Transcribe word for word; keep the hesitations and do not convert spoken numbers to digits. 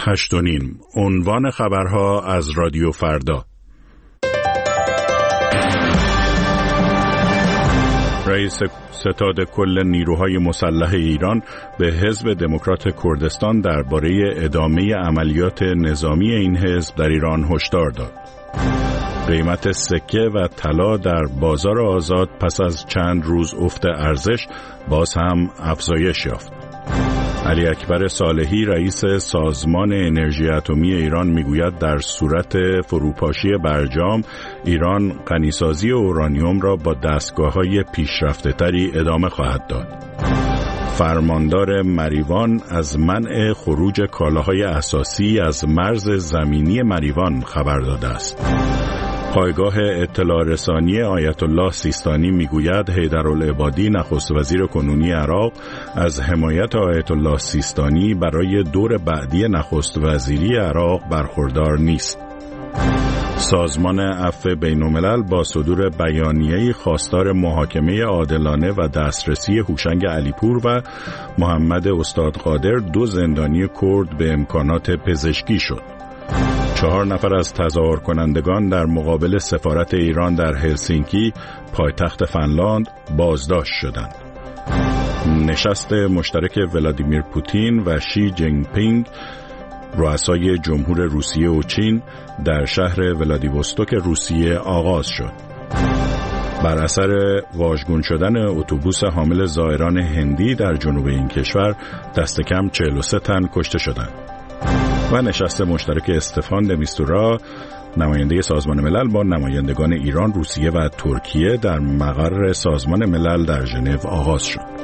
هشت و نیم. عنوان خبرها از رادیو فردا. رئیس ستاد کل نیروهای مسلح ایران به حزب دموکرات کردستان درباره ادامه عملیات نظامی این حزب در ایران هشدار داد. قیمت سکه و طلا در بازار آزاد پس از چند روز افت ارزش باز هم افزایش یافت. علی اکبر صالحی رئیس سازمان انرژی اتمی ایران میگوید در صورت فروپاشی برجام ایران غنیسازی اورانیوم را با دستگاه‌های پیشرفته‌تری ادامه خواهد داد. فرماندار مریوان از منع خروج کالاهای اساسی از مرز زمینی مریوان خبر داده است. پایگاه اطلاع رسانی آیت الله سیستانی میگوید حیدرالعبادی نخست وزیر کنونی عراق از حمایت آیت الله سیستانی برای دور بعدی نخست وزیری عراق برخوردار نیست. سازمان عفو بین‌الملل با صدور بیانیه‌ای خواستار محاکمه عادلانه و دسترسی هوشنگ علیپور و محمد استادقادر دو زندانی کرد به امکانات پزشکی شد. چهار نفر از تظاهر کنندگان در مقابل سفارت ایران در هلسینکی پایتخت فنلاند بازداشت شدند. نشست مشترک ولادیمیر پوتین و شی جینگ پینگ رؤسای جمهور روسیه و چین در شهر ولادیوستوک روسیه آغاز شد. بر اثر واژگون شدن اتوبوس حامل زائران هندی در جنوب این کشور دست کم چهل و سه تن کشته شدند. و نشست مشترک استفان د میستورا نماینده سازمان ملل با نمایندگان ایران، روسیه و ترکیه در مقر سازمان ملل در ژنو آغاز شد.